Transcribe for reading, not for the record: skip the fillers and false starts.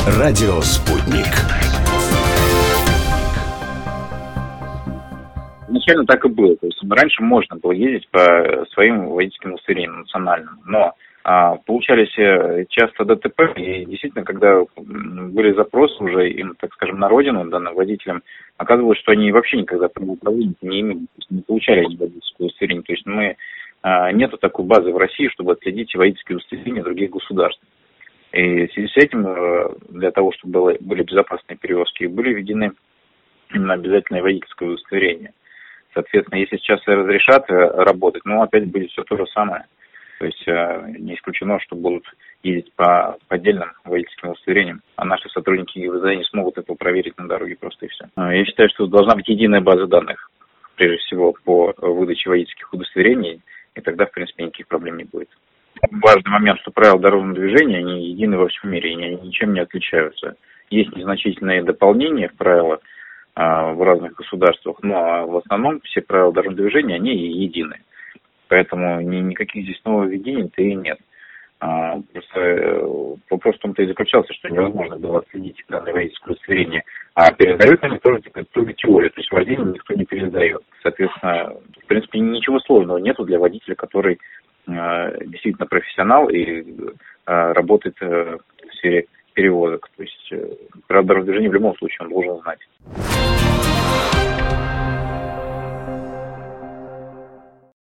Радио «Спутник». Изначально так и было. То есть раньше можно было ездить по своим водительским удостоверениям национальным, но получались часто ДТП, и действительно, когда были запросы уже им, так скажем, на родину данным водителям, оказывалось, что они вообще никогда правоуправления не имели, то есть не получали они водительское удостоверение. То есть нету такой базы в России, чтобы отследить водительские удостоверения других государств. И в связи с этим, для того, чтобы были безопасные перевозки, были введены именно обязательное водительское удостоверение. Соответственно, если сейчас разрешат работать, опять будет все то же самое. То есть не исключено, что будут ездить по отдельным водительским удостоверениям, а наши сотрудники ГИБДД не смогут это проверить на дороге просто и все. Я считаю, что должна быть единая база данных, прежде всего, по выдаче водительских удостоверений, и тогда, в принципе, никаких проблем не будет. Важный момент, что правила дорожного движения, они едины во всем мире, они ничем не отличаются. Есть незначительные дополнения в правила в разных государствах, но в основном все правила дорожного движения, они едины. Поэтому никаких здесь нововведений-то и нет. Просто вопрос в том-то и заключался, что невозможно было отследить данное водительское удостоверение, а передают они только теорию, то есть водителю никто не передает. Соответственно, в принципе, ничего сложного нету для водителя, который действительно профессионал и работает в сфере перевозок. То есть правила дорожного движения в любом случае он должен знать.